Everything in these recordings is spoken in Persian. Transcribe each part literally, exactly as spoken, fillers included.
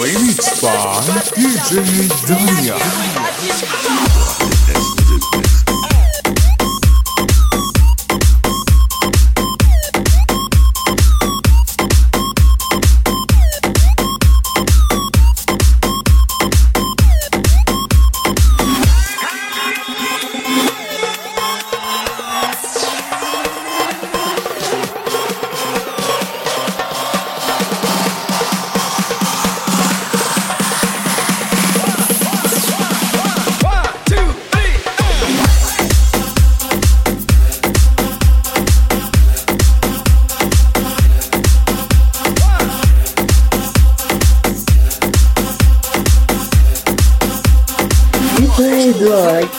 Remixed by D J Dania. Played like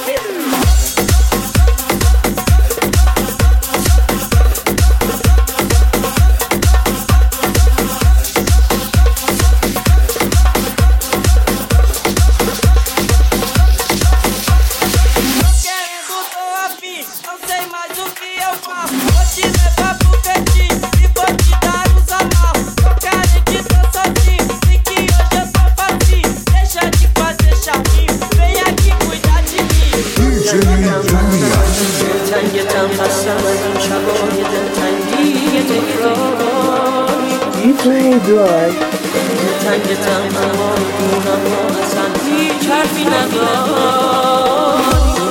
You played like دلتنگتم اما میدونم ما اصلا هیچ حرفی نداری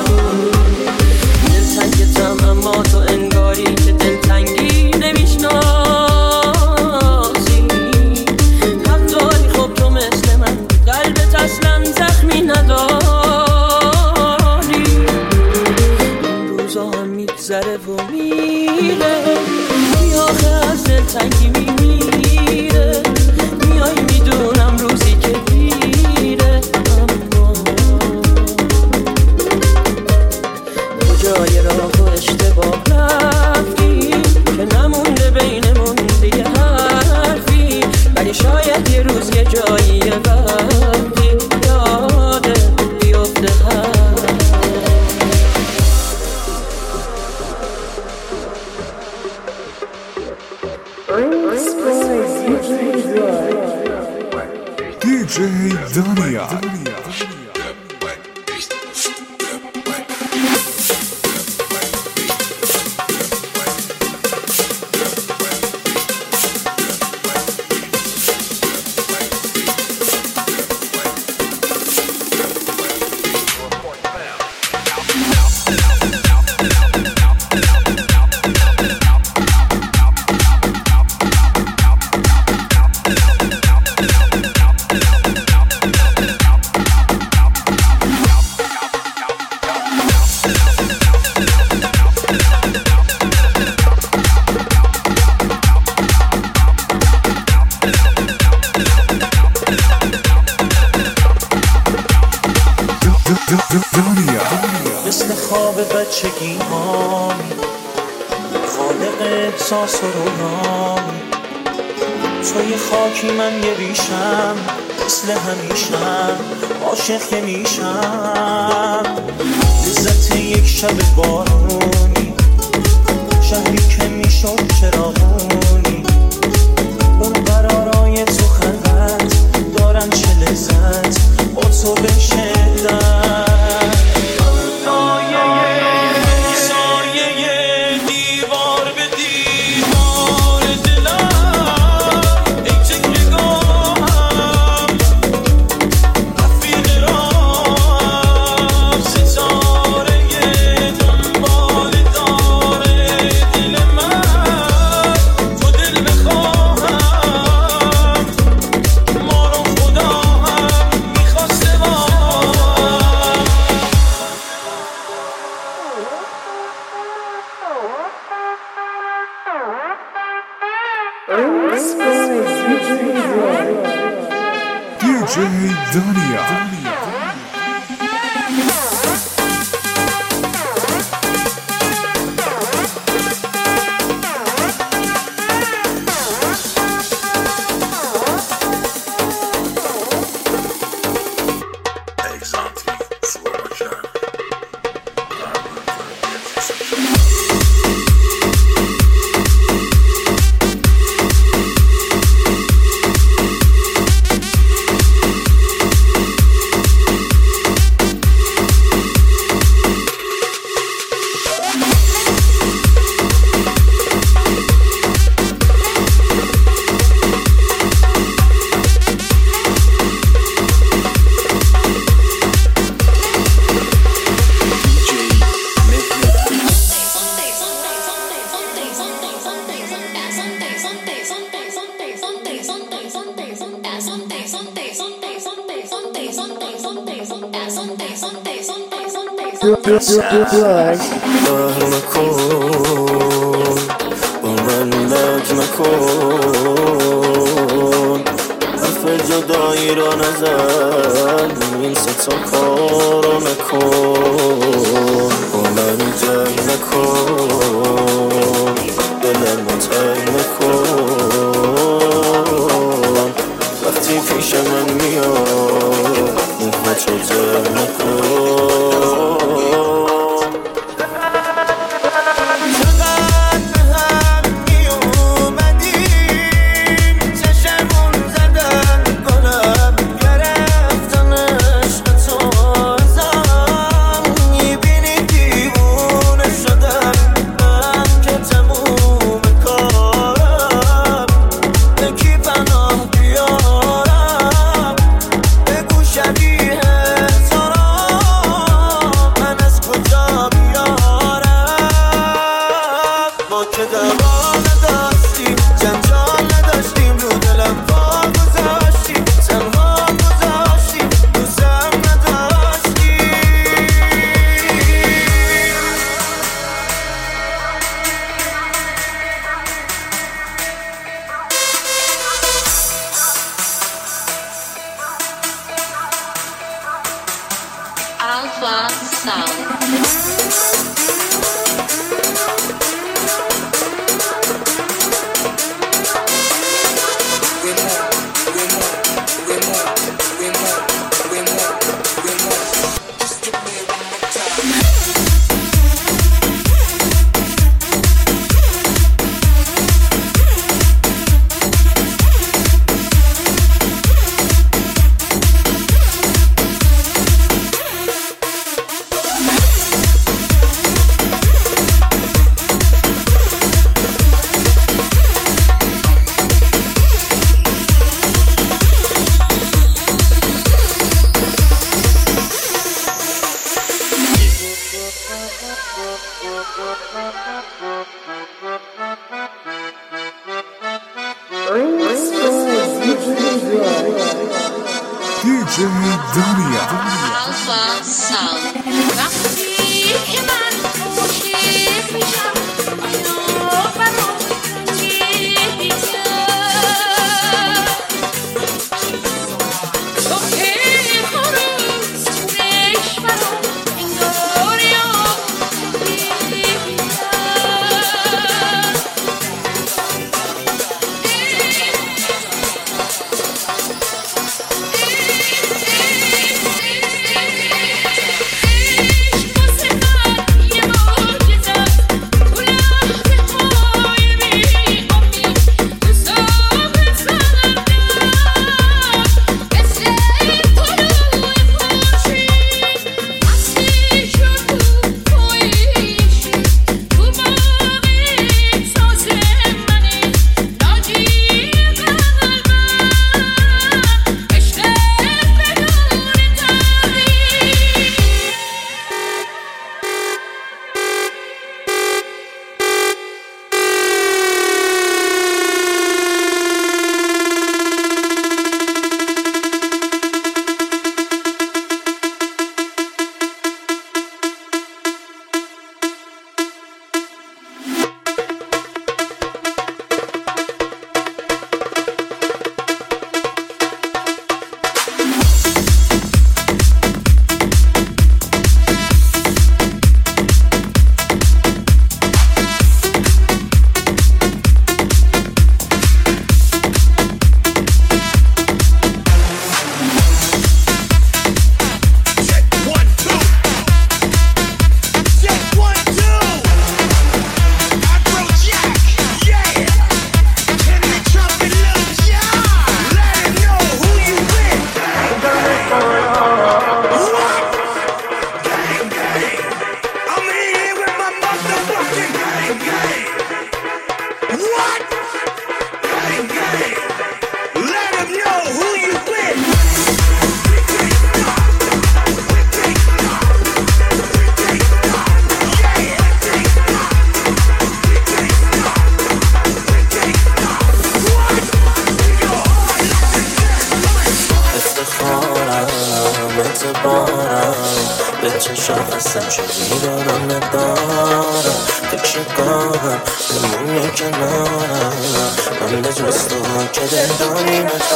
دلتنگتم اما تو انگاری که دلتنگی نمیشناسی حق داری خب تو مثل من قلبت اصلا زخمی نداری این روزا هم میگذره و میره می آخه از دلتنگی میمیره میای میدونم روزی که دیره اما کجای راه و اشتباه رفتی که نمونده بینمون دیگه حرفی ولی شاید یه روز یه جایی یه وقتی یاده بیفته هر D J Dania. مثل خواب بچگی هامی خالق احساس و رویامی توی خاکی من یه ریشم مثل همیشم عاشق یه میشم لذت یک شب بارونی شهری که میشد چراغونی اون قرارای تو خلوت دارن چه لذت با تو به شدت Bye. قهر نکن با من لج نکن حرف جدایی را نزن این ستا کارا نکن با من جنگ نکن دلم تنگ نکن وقتی پیش من میاد مهمت رو جنگ نکن Alpha Sound. دی جی دانیا Alpha Sound. وقتی که من خوشیت میشم آیا برام رنجیدم تو که خروس چونش برام انگار یاد دیدم هستم چه بیدارم ندارم فکر گاهم بمونی کنارم من به جز تو که دلداری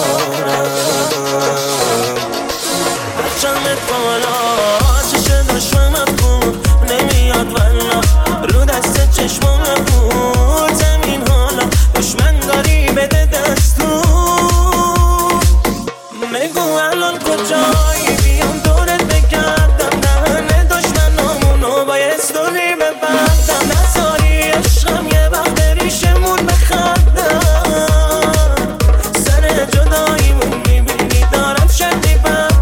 ندارم برچمت بالا چش دشمنت بود نمیاد والا رو دست چشمم بود زمین حالا دشمن داری بده دستور بگو الان کجایی بیام دورت بگردم دهن دشمنامونو با یه ستوری ببندم نذاری عشقم یه وقت ریشمون بخندم سر جداییمون میبینی دارم شدی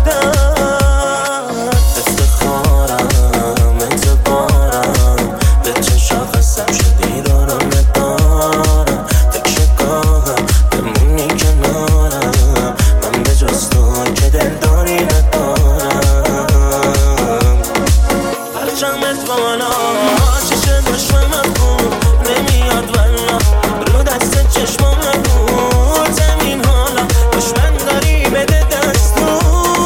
بدم افتخارم اعتبارم به چشم خستم شدی دارم ندارم فکر گاهم بمونی کنارم من به جز تو که دلداری ندارم برچمت بالا چش دشمنت بود نمیاد والا رو دست چشمم بود زمین حالا دشمن داری بده دستور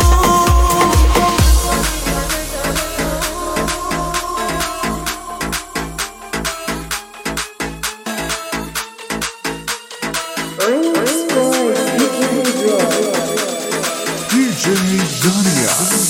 دی جی دنیا.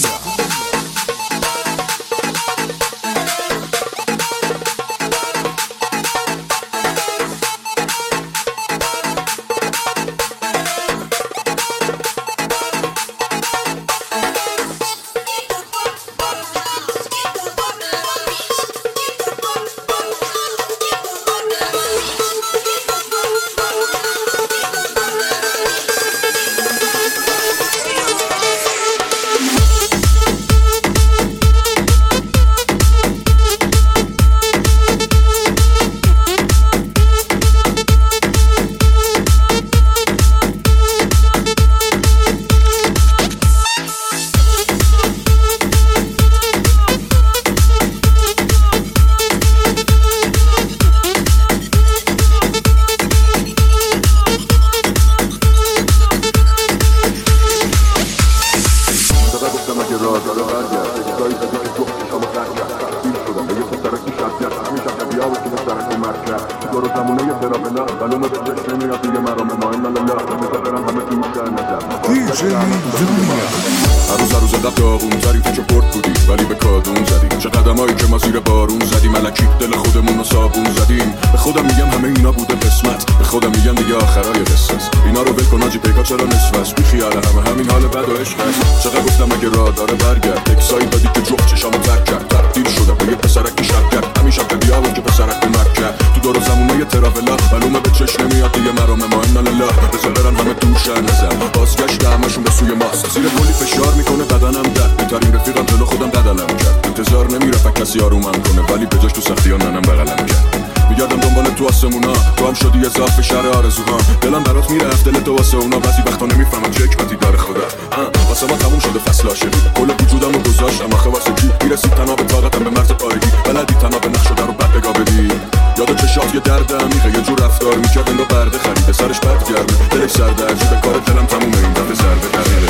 دی جی دنیا. هر روز هر روز قد داغون ترین تو که پرد بودی ولی به کادون زدیم چه قدمایی که ما زیر بارون زدیم ملکی دل خودمون رو صابون زدیم به خودم میگم همه اینا بوده قسمت به خودم میگم دیگه آخرای قصه است اینا رو ول کن آجی پیکا چرا نصف است بی خیال همه همین حال بد و عشق است چقدر گفتم اگه راه داره برگرد تکسایی دادی که جفت چشامو ترک کرد تبدیل شدم به یه پسرک که شب کرد همین شب که بیابون که پسرک کمک کرد تو دور و زمونه تراولا معلومه به چش نمیاد دیگه مرام ما ان الله بذار برن همه دوشن نزن بازگشت همشون به سوی ماست زیر کلی فشار میکنه بدنم درد بهترین رفیقم جلو خودم بدلم کرد انتظار نمیرفت کسی آرومم کنه ولی به جاش تو سختی‌ها ننم بغلم کرد میگردم دنبال تو آسمونا تو هم شدی اضافه شهر آرزوها دلم برات میرفت دل تو واسه اونا بعضی وقتا نمیفهمم چه حکمتی داره خدا واسه ما تموم شده فصل عاشقی کل وجودمو گذاشتم آخه واسه کی میرسید تنها به طاقتم به مرز پایگی بلدی تنها به نقش رو بد بگا بدی یاد چشات یه درد عمیقه یه جور رفتار میکرد انگار برده خریده سرش بد گرمه دلش سردرجی به کار دلم تمومه این دفعه ضربه دقیقه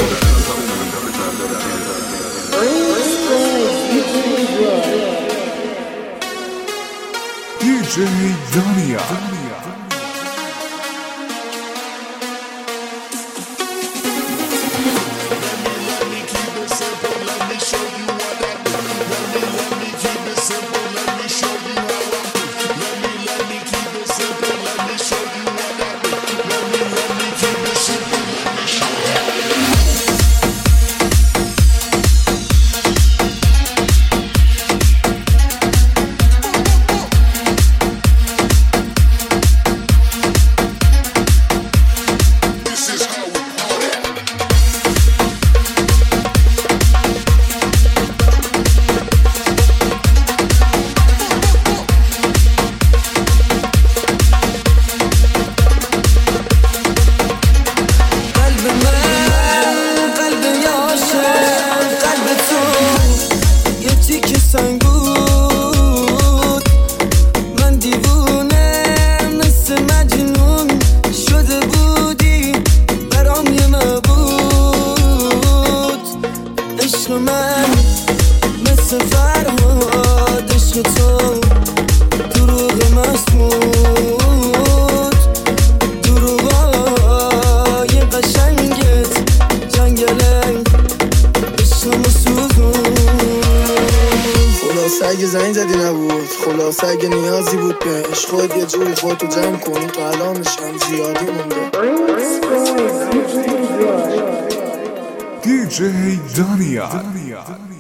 دی جی دنیا. عشق من مثل فرهاد عشق تو دروغ مسموم دروغای قشنگت جنگله عشقمو سوزون خلاصه اگه زنگ زدی نبود خلاصه اگه نیازی بود بهش خود یه جوری خودتو جمع کنی تا الانش هم زیادی مونده دی جی دانیا.